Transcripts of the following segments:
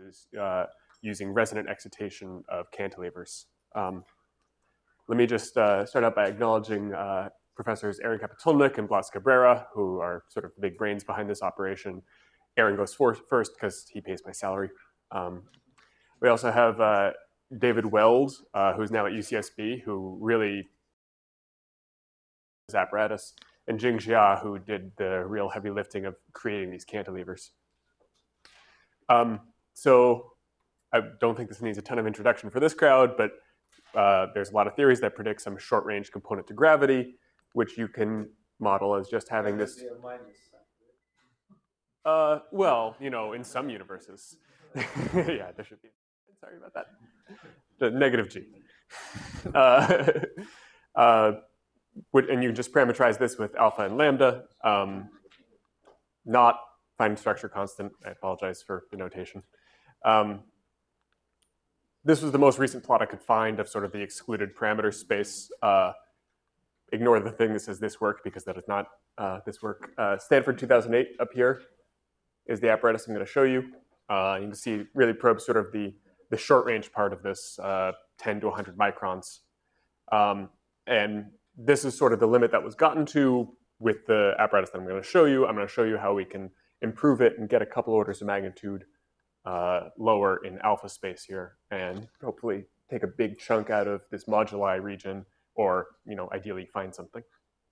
is using resonant excitation of cantilevers. Let me just start out by acknowledging Professors Aaron Kapitulnik and Blas Cabrera, who are sort of the big brains behind this operation. Aaron goes first because he pays my salary. We also have David Weld, who's now at UCSB, who really is apparatus, and Jing Jia, who did the real heavy lifting of creating these cantilevers. So I don't think this needs a ton of introduction for this crowd, but there's a lot of theories that predict some short-range component to gravity, which you can model as just having this. Well, you know, in some universes. Yeah, there should be. Sorry about that. The negative G. And you just parameterize this with alpha and lambda, not finding structure constant. I apologize for the notation. This was the most recent plot I could find of sort of the excluded parameter space. Ignore the thing that says this work because that is not this work. Stanford 2008 up here is the apparatus I'm going to show you. You can see really probes sort of the short range part of this 10 to 100 microns. And this is sort of the limit that was gotten to with the apparatus that I'm going to show you. I'm going to show you how we can improve it and get a couple orders of magnitude lower in alpha space here, and hopefully take a big chunk out of this moduli region, or ideally find something.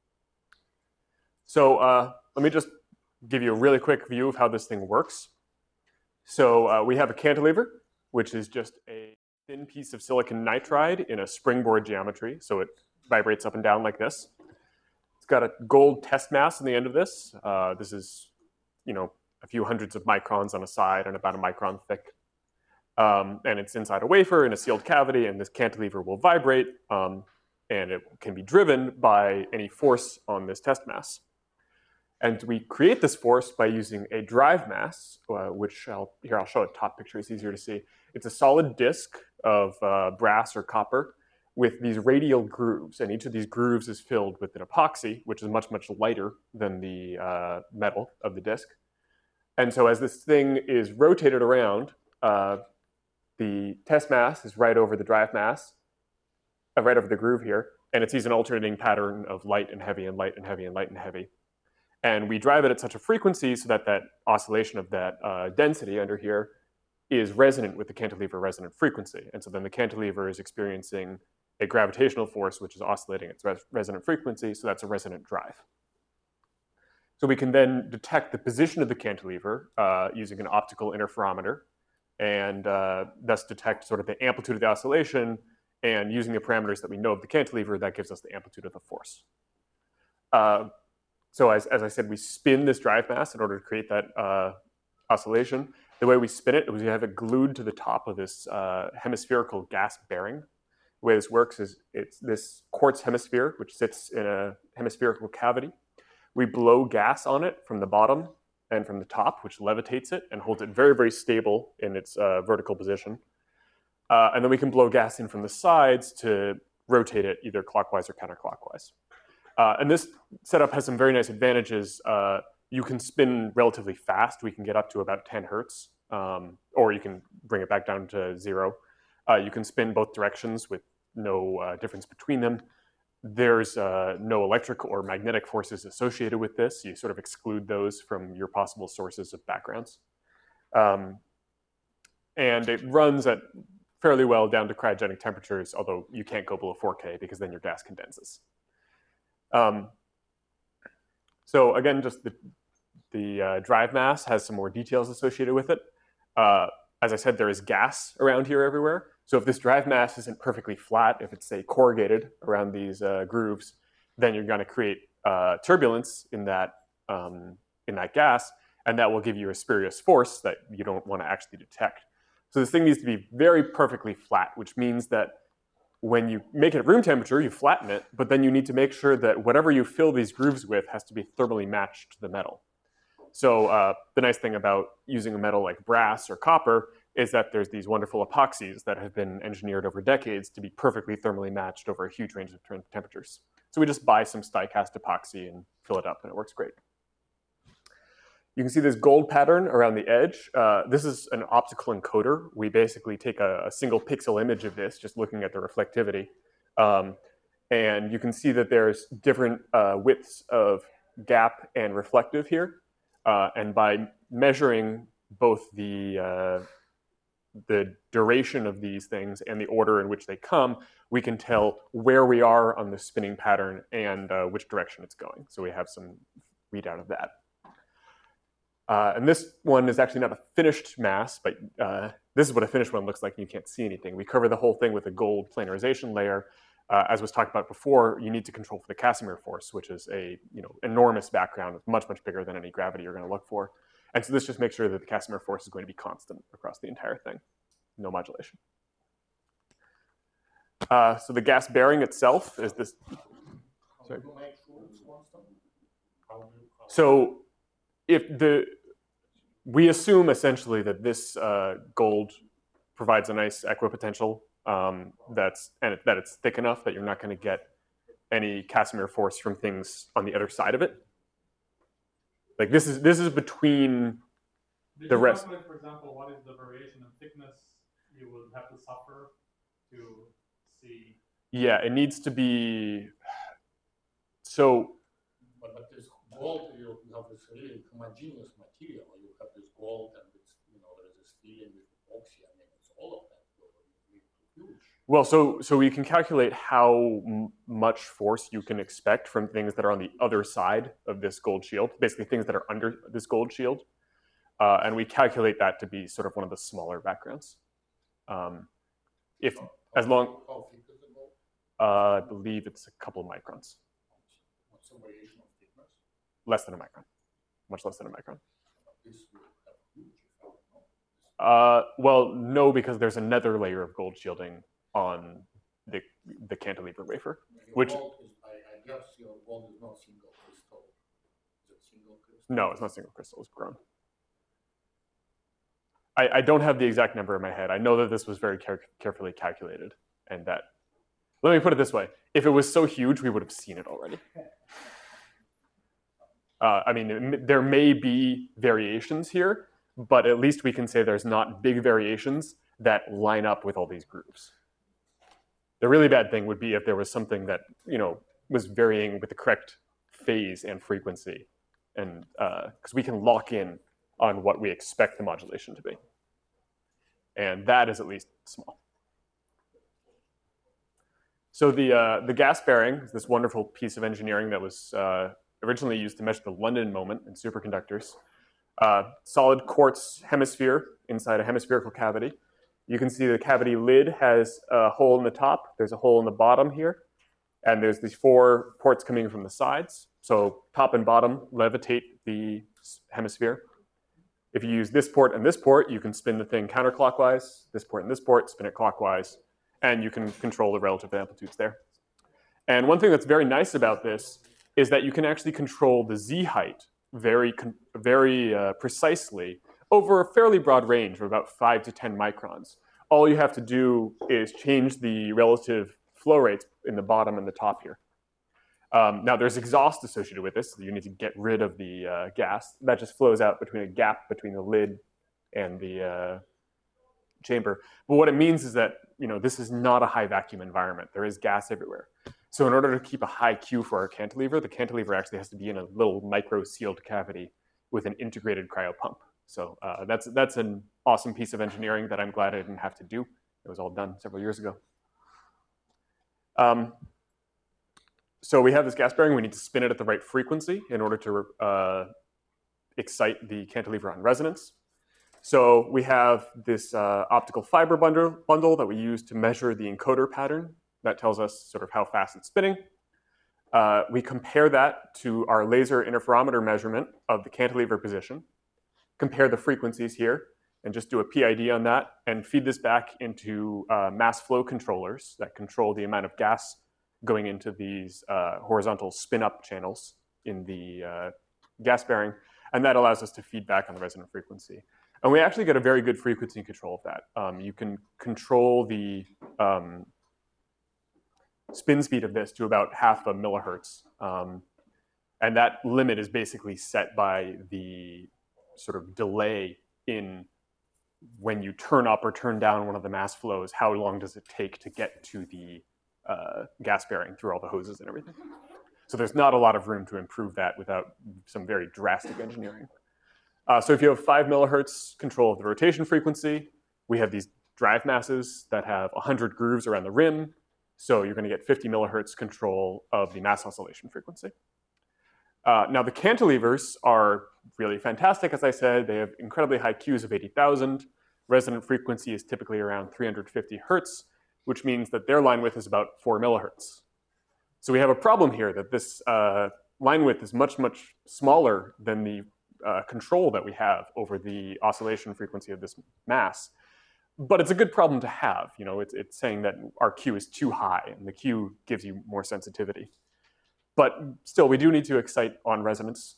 So let me just give you a really quick view of how this thing works. So we have a cantilever, which is just a thin piece of silicon nitride in a springboard geometry. So it vibrates up and down like this. It's got a gold test mass on the end of this. This is, a few hundreds of microns on a side and about a micron thick. And it's inside a wafer in a sealed cavity, and this cantilever will vibrate, and it can be driven by any force on this test mass. And we create this force by using a drive mass, which I'll show a top picture, it's easier to see. It's a solid disk of brass or copper with these radial grooves, and each of these grooves is filled with an epoxy, which is much, much lighter than the metal of the disk. And so as this thing is rotated around, the test mass is right over the drive mass, right over the groove here, and it sees an alternating pattern of light and heavy and light and heavy and light and heavy. And we drive it at such a frequency so that that oscillation of that density under here is resonant with the cantilever resonant frequency. And so then the cantilever is experiencing a gravitational force which is oscillating its resonant frequency, so that's a resonant drive. So we can then detect the position of the cantilever using an optical interferometer, and thus detect sort of the amplitude of the oscillation, and using the parameters that we know of the cantilever, that gives us the amplitude of the force. So as I said, we spin this drive mass in order to create that oscillation. The way we spin it is we have it glued to the top of this hemispherical gas bearing. The way this works is it's this quartz hemisphere, which sits in a hemispherical cavity. We blow gas on it from the bottom and from the top, which levitates it and holds it very, very stable in its vertical position. And then we can blow gas in from the sides to rotate it either clockwise or counterclockwise. And this setup has some very nice advantages. You can spin relatively fast. We can get up to about 10 hertz, or you can bring it back down to 0. You can spin both directions with no difference between them. There's no electric or magnetic forces associated with this. You sort of exclude those from your possible sources of backgrounds. And it runs at fairly well down to cryogenic temperatures, although you can't go below 4K because then your gas condenses. So again, just the drive mass has some more details associated with it. As I said, there is gas around here everywhere. So if this drive mass isn't perfectly flat, if it's, say, corrugated around these grooves, then you're going to create turbulence in that gas, and that will give you a spurious force that you don't want to actually detect. So this thing needs to be very perfectly flat, which means that when you make it at room temperature, you flatten it, but then you need to make sure that whatever you fill these grooves with has to be thermally matched to the metal. So the nice thing about using a metal like brass or copper is that there's these wonderful epoxies that have been engineered over decades to be perfectly thermally matched over a huge range of temperatures. So we just buy some die-cast epoxy and fill it up, and it works great. You can see this gold pattern around the edge. This is an optical encoder. We basically take a single pixel image of this, just looking at the reflectivity. And you can see that there's different widths of gap and reflective here. And by measuring both the duration of these things and the order in which they come, we can tell where we are on the spinning pattern and which direction it's going. So we have some readout of that. And this one is actually not a finished mass, but this is what a finished one looks like, and you can't see anything. We cover the whole thing with a gold planarization layer. As was talked about before, you need to control for the Casimir force, which is a enormous background, much, much bigger than any gravity you're going to look for. And so this just makes sure that the Casimir force is going to be constant across the entire thing. No modulation. So the gas bearing itself is this. Sorry. So we assume essentially that this gold provides a nice equipotential that it's thick enough that you're not going to get any Casimir force from things on the other side of it. Like this is between the rest. For example, what is the variation in thickness you would have to suffer to see? Yeah, it needs to be so. But this gold, you have this really homogeneous material. You have this gold, and it's, there is this feeling with epoxy. I mean, it's all of that. Huge. Well, so we can calculate how much force you can expect from things that are on the other side of this gold shield, basically things that are under this gold shield, and we calculate that to be sort of one of the smaller backgrounds. I believe it's a couple of microns. What's the variation of thickness? Less than a micron, much less than a micron. Well, no, because there's another layer of gold shielding on the cantilever wafer, which I guess your gold is not single crystal. Is it single crystal? No, it's not single crystal. It's grown. I don't have the exact number in my head. I know that this was very carefully calculated, and that. Let me put it this way: if it was so huge, we would have seen it already. I mean, there may be variations here, but at least we can say there's not big variations that line up with all these grooves. The really bad thing would be if there was something that was varying with the correct phase and frequency, and because we can lock in on what we expect the modulation to be, and that is at least small. So the gas bearing is this wonderful piece of engineering that was originally used to measure the London moment in superconductors. Solid quartz hemisphere inside a hemispherical cavity. You can see the cavity lid has a hole in the top. There's a hole in the bottom here. And there's these 4 ports coming from the sides. So top and bottom levitate the hemisphere. If you use this port and this port, you can spin the thing counterclockwise. This port and this port, spin it clockwise. And you can control the relative amplitudes there. And one thing that's very nice about this is that you can actually control the Z height very precisely over a fairly broad range of about 5 to 10 microns. All you have to do is change the relative flow rates in the bottom and the top here. Now there's exhaust associated with this, so you need to get rid of the gas. That just flows out between a gap between the lid and the chamber. But what it means is that this is not a high vacuum environment. There is gas everywhere. So in order to keep a high Q for our cantilever, the cantilever actually has to be in a little micro sealed cavity with an integrated cryo pump. So that's an awesome piece of engineering that I'm glad I didn't have to do. It was all done several years ago. So we have this gas bearing. We need to spin it at the right frequency in order to excite the cantilever on resonance. So we have this optical fiber bundle that we use to measure the encoder pattern. That tells us sort of how fast it's spinning. We compare that to our laser interferometer measurement of the cantilever position, compare the frequencies here, and just do a PID on that, and feed this back into mass flow controllers that control the amount of gas going into these horizontal spin-up channels in the gas bearing, and that allows us to feed back on the resonant frequency. And we actually get a very good frequency control of that. You can control the spin speed of this to about 0.5 millihertz. And that limit is basically set by the sort of delay in when you turn up or turn down one of the mass flows, how long does it take to get to the gas bearing through all the hoses and everything. So there's not a lot of room to improve that without some very drastic engineering. So if you have 5 millihertz control of the rotation frequency, we have these drive masses that have 100 grooves around the rim. So you're going to get 50 millihertz control of the mass oscillation frequency. Now the cantilevers are really fantastic, as I said. They have incredibly high Qs of 80,000. Resonant frequency is typically around 350 hertz, which means that their line width is about 4 millihertz. So we have a problem here that this line width is much, much smaller than the control that we have over the oscillation frequency of this mass. But it's a good problem to have. You know, it's saying that our Q is too high, and the Q gives you more sensitivity. But still, we do need to excite on resonance.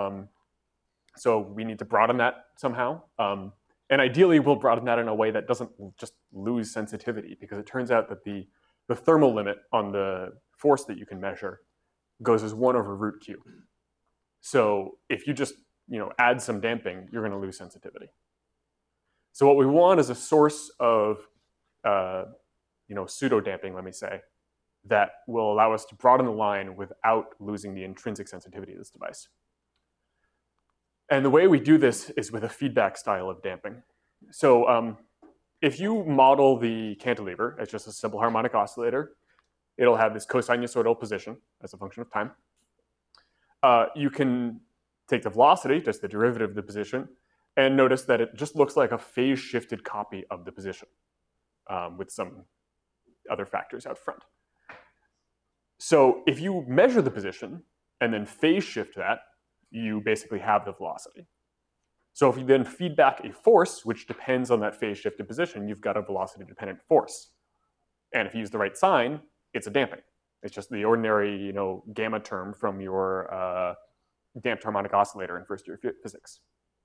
So we need to broaden that somehow. And ideally, we'll broaden that in a way that doesn't just lose sensitivity, because it turns out that the thermal limit on the force that you can measure goes as 1 over root Q. So if you just add some damping, you're going to lose sensitivity. So what we want is a source of pseudo damping, let me say, that will allow us to broaden the line without losing the intrinsic sensitivity of this device. And the way we do this is with a feedback style of damping. So if you model the cantilever as just a simple harmonic oscillator, it'll have this cosinusoidal position as a function of time. You can take the velocity, just the derivative of the position, and notice that it just looks like a phase-shifted copy of the position with some other factors out front. So if you measure the position and then phase shift that, you basically have the velocity. So if you then feed back a force, which depends on that phase shifted position, you've got a velocity-dependent force. And if you use the right sign, it's a damping. It's just the ordinary, gamma term from your damped harmonic oscillator in first-year physics.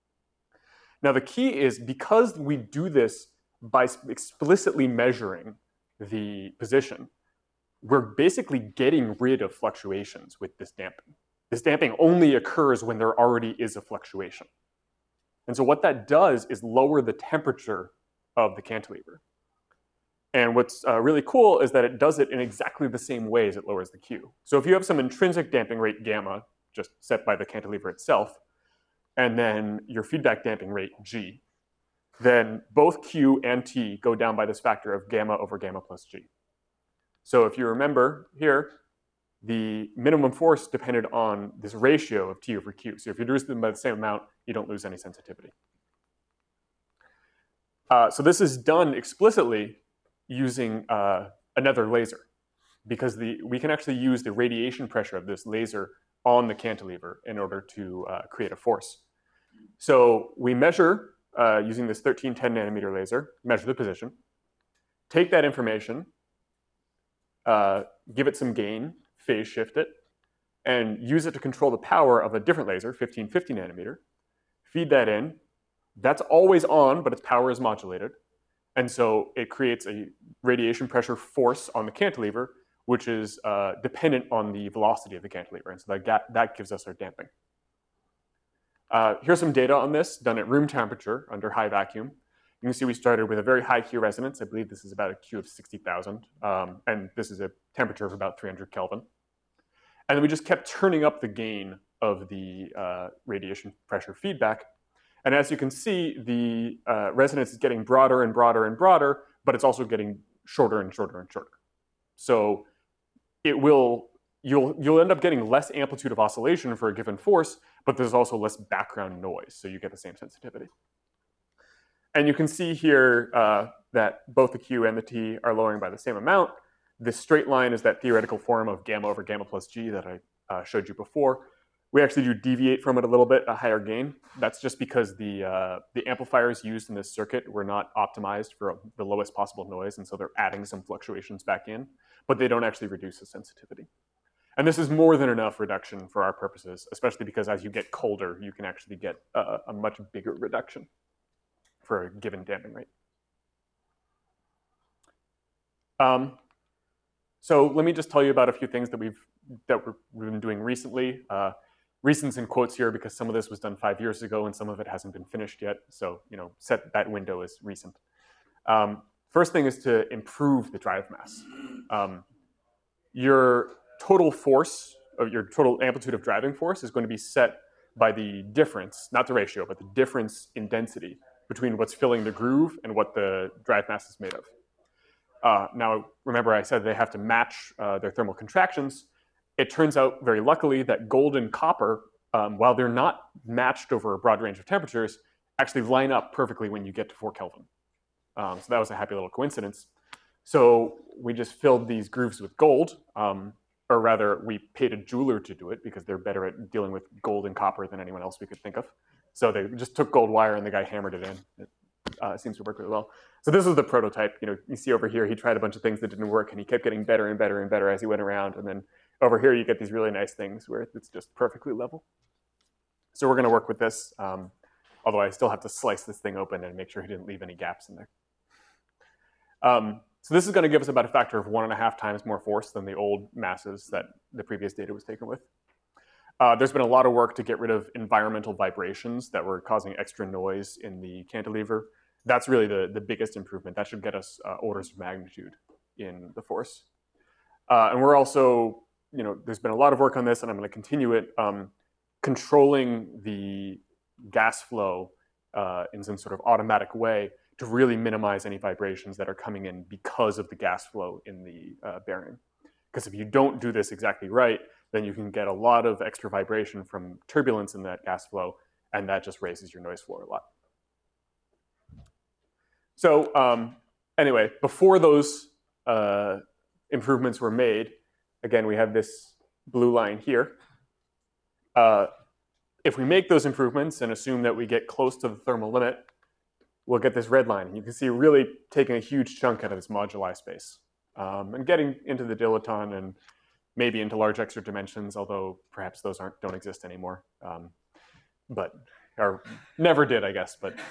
Now the key is, because we do this by explicitly measuring the position, we're basically getting rid of fluctuations with this damping. This damping only occurs when there already is a fluctuation. And so what that does is lower the temperature of the cantilever. And what's really cool is that it does it in exactly the same way as it lowers the Q. So if you have some intrinsic damping rate gamma, just set by the cantilever itself, and then your feedback damping rate G, then both Q and T go down by this factor of gamma over gamma plus G. So if you remember here, the minimum force depended on this ratio of T over Q. So if you reduce them by the same amount, you don't lose any sensitivity. So this is done explicitly using another laser, because we can actually use the radiation pressure of this laser on the cantilever in order to create a force. So we measure, using this 1310 nanometer laser, measure the position, take that information, give it some gain, phase shift it, and use it to control the power of a different laser, 1550 nanometer, feed that in. That's always on, but its power is modulated. And so it creates a radiation pressure force on the cantilever, which is dependent on the velocity of the cantilever. And so that gives us our damping. Here's some data on this done at room temperature under high vacuum. You can see we started with a very high Q resonance. I believe this is about a Q of 60,000. And this is a temperature of about 300 Kelvin. And then we just kept turning up the gain of the radiation pressure feedback. And as you can see, the resonance is getting broader and broader and broader, but it's also getting shorter and shorter and shorter. So you'll end up getting less amplitude of oscillation for a given force, but there's also less background noise, so you get the same sensitivity. And you can see here that both the Q and the T are lowering by the same amount. This straight line is that theoretical form of gamma over gamma plus G that I showed you before. We actually do deviate from it a little bit, a higher gain. That's just because the amplifiers used in this circuit were not optimized for the lowest possible noise, and so they're adding some fluctuations back in, but they don't actually reduce the sensitivity. And this is more than enough reduction for our purposes, especially because as you get colder, you can actually get a much bigger reduction for a given damping rate. So let me just tell you about a few things that we've been doing recently. Recent's in quotes here because some of this was done 5 years ago and some of it hasn't been finished yet. So, set that window as recent. First thing is to improve the drive mass. Your total force, or your total amplitude of driving force, is going to be set by the difference, not the ratio, but the difference in density between what's filling the groove and what the drive mass is made of. Now, remember I said they have to match their thermal contractions. It turns out, very luckily, that gold and copper, while they're not matched over a broad range of temperatures, actually line up perfectly when you get to 4 Kelvin. So that was a happy little coincidence. So we just filled these grooves with gold, or rather, we paid a jeweler to do it because they're better at dealing with gold and copper than anyone else we could think of. So they just took gold wire and the guy hammered it in. It seems to work really well. So this is the prototype. You see over here, he tried a bunch of things that didn't work, and he kept getting better and better and better as he went around. And then over here, you get these really nice things where it's just perfectly level. So we're going to work with this, although I still have to slice this thing open and make sure he didn't leave any gaps in there. So this is going to give us about a factor of 1.5 times more force than the old masses that the previous data was taken with. There's been a lot of work to get rid of environmental vibrations that were causing extra noise in the cantilever. That's really the biggest improvement. That should get us orders of magnitude in the force. And we're also, there's been a lot of work on this, and I'm going to continue it, controlling the gas flow in some sort of automatic way to really minimize any vibrations that are coming in because of the gas flow in the bearing. Because if you don't do this exactly right, then you can get a lot of extra vibration from turbulence in that gas flow, and that just raises your noise floor a lot. So anyway, before those improvements were made, again, we have this blue line here. If we make those improvements and assume that we get close to the thermal limit, we'll get this red line. You can see really taking a huge chunk out of this moduli space and getting into the dilaton and maybe into large extra dimensions, although perhaps those don't exist anymore. Or never did, I guess. But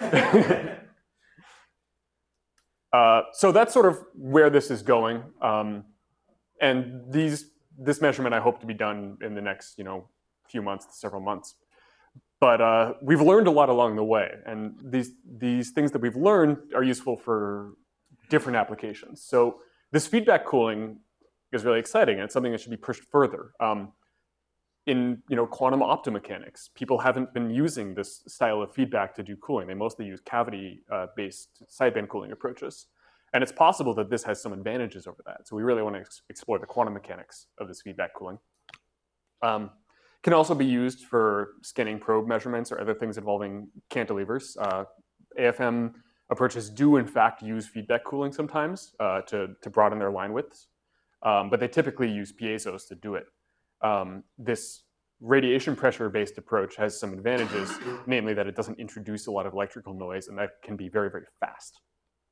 so that's sort of where this is going. And this measurement I hope to be done in the next few months, several months. But we've learned a lot along the way, and these things that we've learned are useful for different applications. So this feedback cooling is really exciting, and it's something that should be pushed further. In quantum optomechanics, people haven't been using this style of feedback to do cooling. They mostly use cavity-based sideband cooling approaches. And it's possible that this has some advantages over that. So we really want to explore the quantum mechanics of this feedback cooling. Can also be used for scanning probe measurements or other things involving cantilevers. AFM approaches do, in fact, use feedback cooling sometimes to broaden their line widths. But they typically use piezos to do it. This radiation pressure-based approach has some advantages, namely that it doesn't introduce a lot of electrical noise, and that can be very, very fast.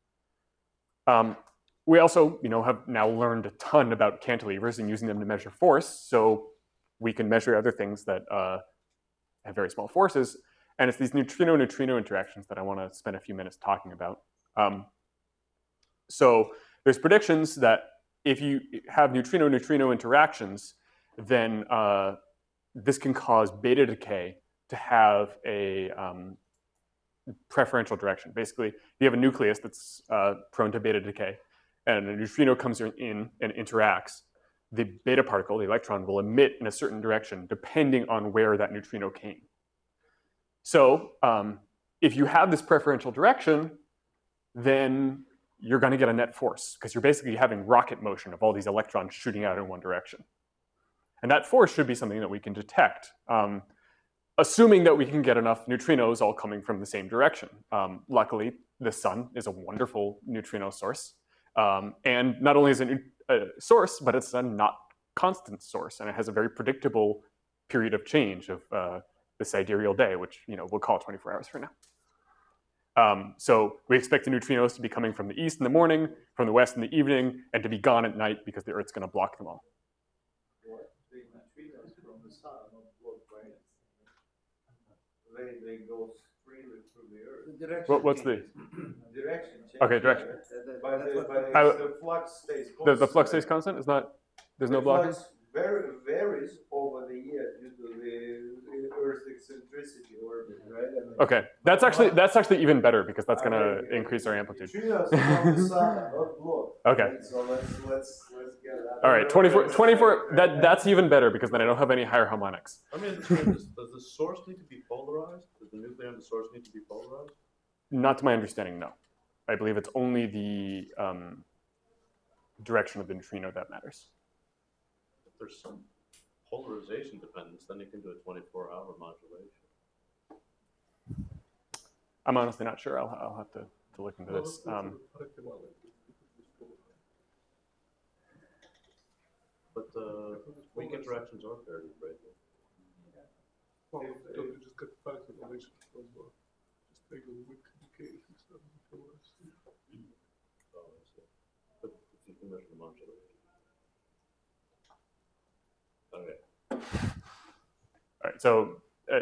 We also, have now learned a ton about cantilevers and using them to measure force, so we can measure other things that have very small forces, and it's these neutrino-neutrino interactions that I want to spend a few minutes talking about. So there's predictions that if you have neutrino-neutrino interactions, then this can cause beta decay to have a preferential direction. Basically, you have a nucleus that's prone to beta decay, and a neutrino comes in and interacts. The beta particle, the electron, will emit in a certain direction depending on where that neutrino came. So if you have this preferential direction, then you're going to get a net force, because you're basically having rocket motion of all these electrons shooting out in one direction. And that force should be something that we can detect, assuming that we can get enough neutrinos all coming from the same direction. Luckily, the sun is a wonderful neutrino source. And not only is it a source, but it's a not constant source, and it has a very predictable period of change of the sidereal day, which we'll call 24 hours from now. So we expect the neutrinos to be coming from the east in the morning, from the west in the evening, and to be gone at night because the Earth's going to block them all. The neutrinos from the sun are not blocked by it. They go freely through the Earth. The direction What's changes. The direction changes. Okay, direction. But the flux stays constant. The flux stays constant? There's no blocking? The flux varies over the year due to Okay, that's actually even better because that's going to increase our amplitude. Neutrinos from the sun are not blown. Okay. Right? So let's get that. All right, 24. That's even better because then I don't have any higher harmonics. Let me understand this. Does the source need to be polarized? Does the nuclei and the source need to be polarized? Not to my understanding, no. I believe it's only the direction of the neutrino that matters. If there's some polarization dependence, then you can do a 24-hour modulation. I'm honestly not sure. I'll have to look into this. But weak interactions are fairly breakable. Well, don't you just get the factor relation from just take the weak decay instead of the polarization? Oh, I see. But if you can measure the modulation. Okay. All right, so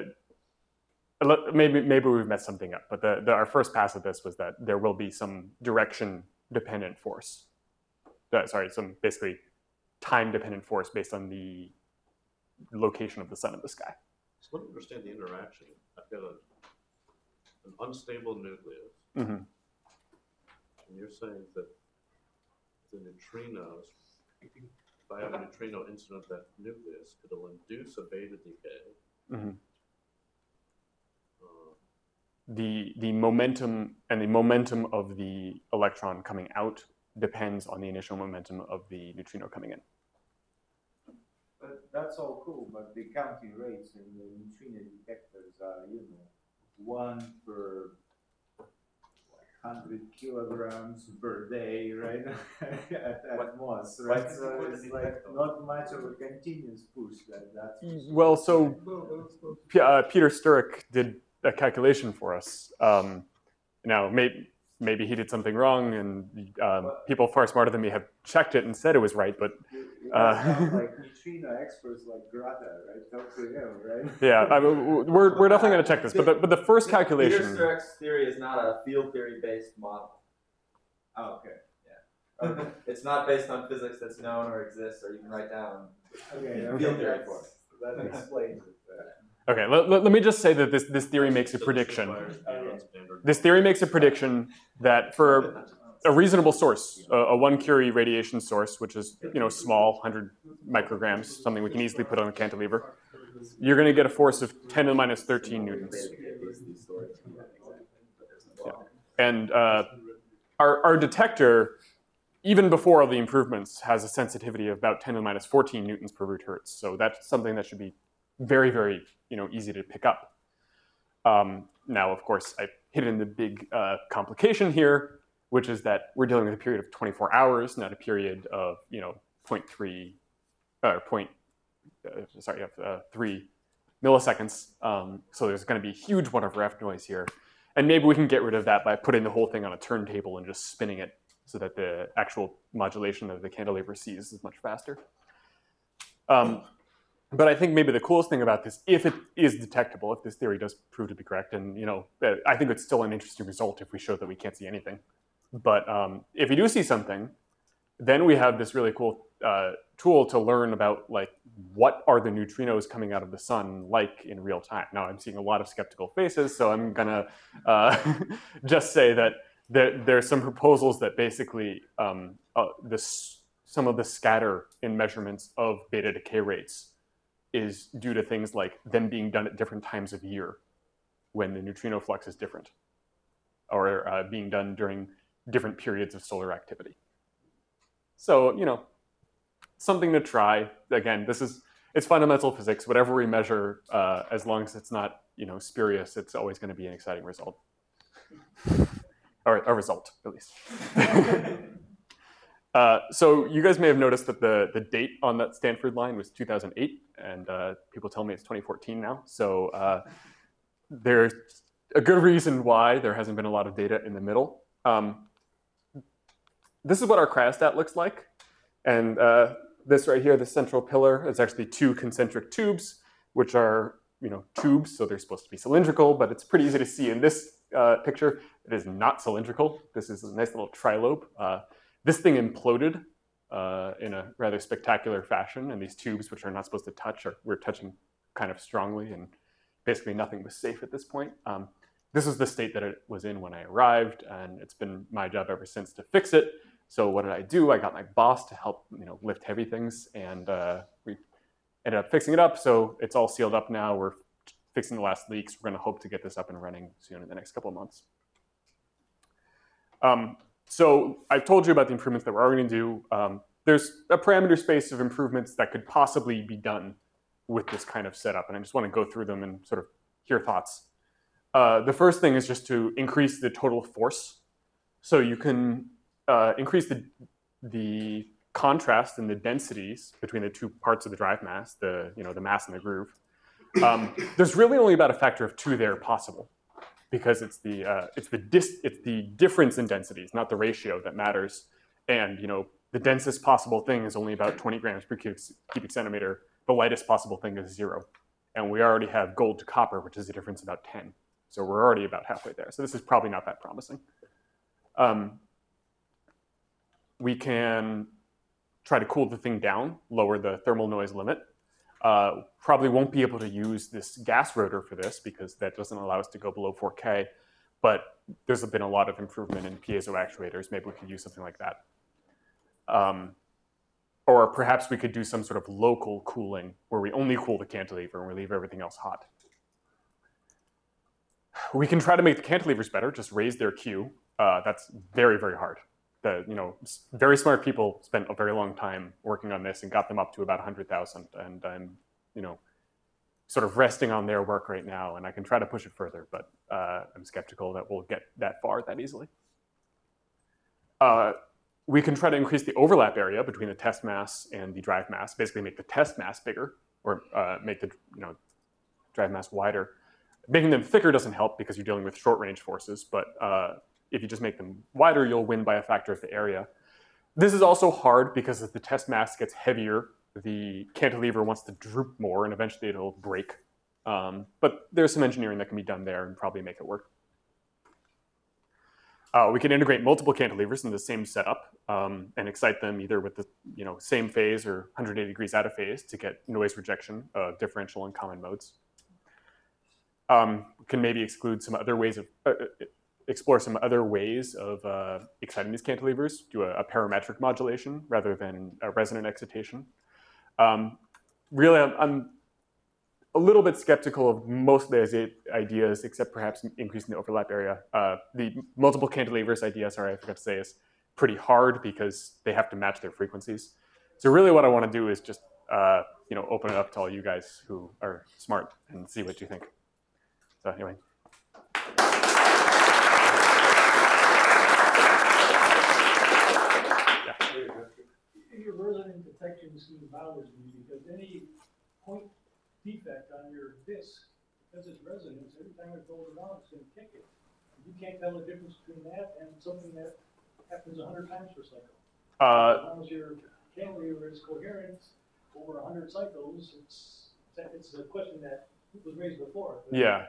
maybe we've messed something up, but our first pass at this was that there will be some direction-dependent force. Some basically time-dependent force based on the location of the sun in the sky. So let me understand the interaction. I've got an unstable nucleus, Mm-hmm. and you're saying that the neutrinos, if I have a neutrino incident of that nucleus, it'll induce a beta decay. Mm-hmm. The momentum of the electron coming out depends on the initial momentum of the neutrino coming in. But that's all cool, but the counting rates in the neutrino detectors are, 1 per 100 kilograms per day, right? at most, right? So it's like not much of a continuous push. That's Well, so Peter Sturrock did a calculation for us. Now, maybe he did something wrong, and people far smarter than me have checked it and said it was right, but like neutrino experts like Grata, right? Talk to him, right? yeah, I mean, we're definitely going to check this. But the first calculation. Peter Sturrock's theory is not a field theory based model. Oh, okay. Yeah. It's not based on physics that's known or exists or you can write down. Okay, Field theory for it. that explains it. Okay, let me just say that this theory makes a prediction. This theory makes a prediction that for a reasonable source, a 1 Curie radiation source, which is small, 100 micrograms, something we can easily put on a cantilever, you're going to get a force of 10 to the minus 13 newtons. Yeah. And our detector, even before all the improvements, has a sensitivity of about 10 to the minus 14 newtons per root hertz. So that's something that should be very, very easy to pick up. Now, of course, I hit in the big complication here, which is that we're dealing with a period of 24 hours, not a period of 3 milliseconds. So there's going to be huge 1/f noise here, and maybe we can get rid of that by putting the whole thing on a turntable and just spinning it so that the actual modulation of the cantilever sees is much faster. But I think maybe the coolest thing about this, if it is detectable, if this theory does prove to be correct, and I think it's still an interesting result if we show that we can't see anything. But if we do see something, then we have this really cool tool to learn about what are the neutrinos coming out of the sun like in real time. Now I'm seeing a lot of skeptical faces, so I'm gonna just say that there's some proposals that basically some of the scatter in measurements of beta decay rates is due to things like them being done at different times of year when the neutrino flux is different, or being done during different periods of solar activity. So, something to try. Again, it's fundamental physics. Whatever we measure, as long as it's not, spurious, it's always going to be an exciting result. Or a result, at least. So you guys may have noticed that the date on that Stanford line was 2008, and people tell me it's 2014 now. So there's a good reason why there hasn't been a lot of data in the middle. This is what our cryostat looks like. And this right here, the central pillar, is actually 2 concentric tubes, which are tubes, so they're supposed to be cylindrical, but it's pretty easy to see in this picture. It is not cylindrical. This is a nice little trilobe. This thing imploded in a rather spectacular fashion, and these tubes, which are not supposed to touch, were touching kind of strongly, and basically nothing was safe at this point. this is the state that it was in when I arrived, and it's been my job ever since to fix it. So what did I do? I got my boss to help, lift heavy things, and we ended up fixing it up. So it's all sealed up now. We're fixing the last leaks. We're going to hope to get this up and running soon in the next couple of months. So I've told you about the improvements that we're already going to do. There's a parameter space of improvements that could possibly be done with this kind of setup, and I just want to go through them and sort of hear thoughts. The first thing is just to increase the total force. So you can increase the contrast and the densities between the two parts of the drive mass, the mass and the groove. There's really only about a factor of 2 there possible, because it's the difference in densities, not the ratio, that matters. And the densest possible thing is only about 20 grams per cubic centimeter. The lightest possible thing is 0. And we already have gold to copper, which is a difference about 10. So we're already about halfway there. So this is probably not that promising. We can try to cool the thing down, lower the thermal noise limit. Probably won't be able to use this gas rotor for this because that doesn't allow us to go below 4K. But there's been a lot of improvement in piezo actuators. Maybe we could use something like that. Or perhaps we could do some sort of local cooling where we only cool the cantilever and we leave everything else hot. We can try to make the cantilevers better, just raise their Q. That's very, very hard. Very smart people spent a very long time working on this and got them up to about 100,000. And I'm, sort of resting on their work right now, and I can try to push it further, but I'm skeptical that we'll get that far that easily. We can try to increase the overlap area between the test mass and the drive mass, basically make the test mass bigger, or make the drive mass wider. Making them thicker doesn't help because you're dealing with short-range forces, but if you just make them wider, you'll win by a factor of the area. This is also hard because as the test mass gets heavier, the cantilever wants to droop more, and eventually it'll break. But there's some engineering that can be done there and probably make it work. We can integrate multiple cantilevers in the same setup and excite them either with the same phase or 180 degrees out of phase to get noise rejection of differential and common modes. We can maybe exclude some other ways of explore some other ways of exciting these cantilevers, do a parametric modulation rather than a resonant excitation. Really, I'm a little bit skeptical of most of those ideas, except perhaps increasing the overlap area. The multiple cantilevers idea, sorry, I forgot to say, is pretty hard because they have to match their frequencies. So really what I want to do is just open it up to all you guys who are smart and see what you think. So anyway. Your resonant detection scheme bothers me because any point defect on your disc, because it's resonance, every time it goes around, it's going to kick it. You can't tell the difference between that and something that happens 100 times per cycle. As long as your cantilever is coherent over 100 cycles, it's a question that was raised before. Yeah.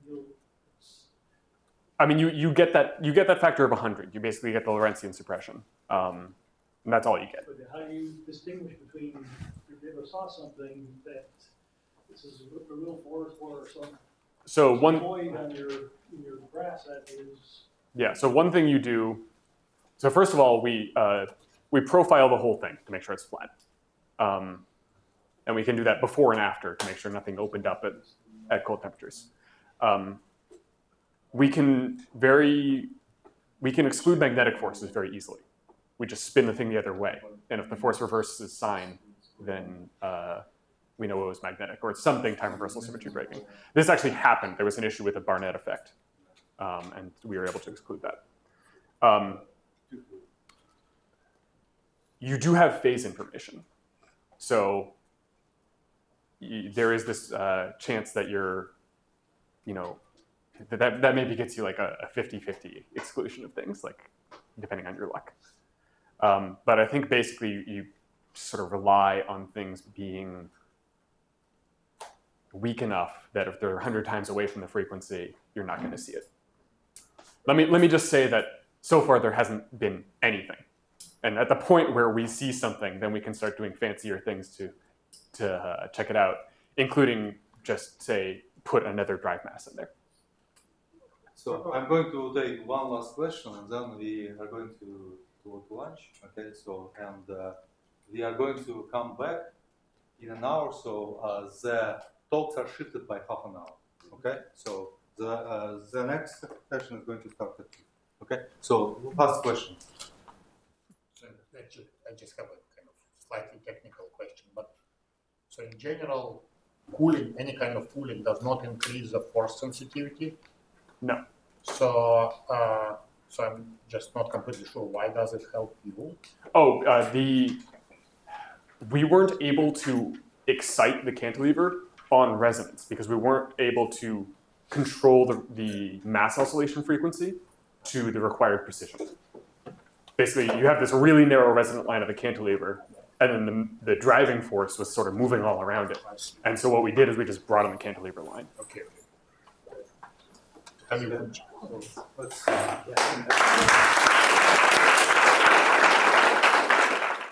I mean, you get that factor of 100. You basically get the Lorentzian suppression. And that's all you get. But how do you distinguish between if you ever saw something that this is a real force or some void on your grass that is? Yeah. So one thing you do. So first of all, we profile the whole thing to make sure it's flat, and we can do that before and after to make sure nothing opened up at cold temperatures. We can exclude magnetic forces very easily. We just spin the thing the other way. And if the force reverses sign, then we know it was magnetic, or it's something time reversal symmetry breaking. This actually happened. There was an issue with the Barnett effect, and we were able to exclude that. You do have phase information. So there is this chance that you're, that maybe gets you like a 50-50 exclusion of things, like depending on your luck. But I think basically you sort of rely on things being weak enough that if they're 100 times away from the frequency, you're not going to see it. Let me just say that so far there hasn't been anything. And at the point where we see something, then we can start doing fancier things to check it out, including just, say, put another drive mass in there. So I'm going to take one last question, and then we are going to go to lunch. Okay. So we are going to come back in an hour. So the talks are shifted by half an hour. Okay. So the next session is going to start at 2. Okay. So last question. So I just have a kind of slightly technical question, but so in general, cooling, any kind of cooling does not increase the force sensitivity. No. So so I'm just not completely sure, why does it help you? Oh, we weren't able to excite the cantilever on resonance because we weren't able to control the mass oscillation frequency to the required precision. Basically, you have this really narrow resonant line of the cantilever, and then the driving force was sort of moving all around it. And so what we did is we just brought in the cantilever line. Okay. And you Let's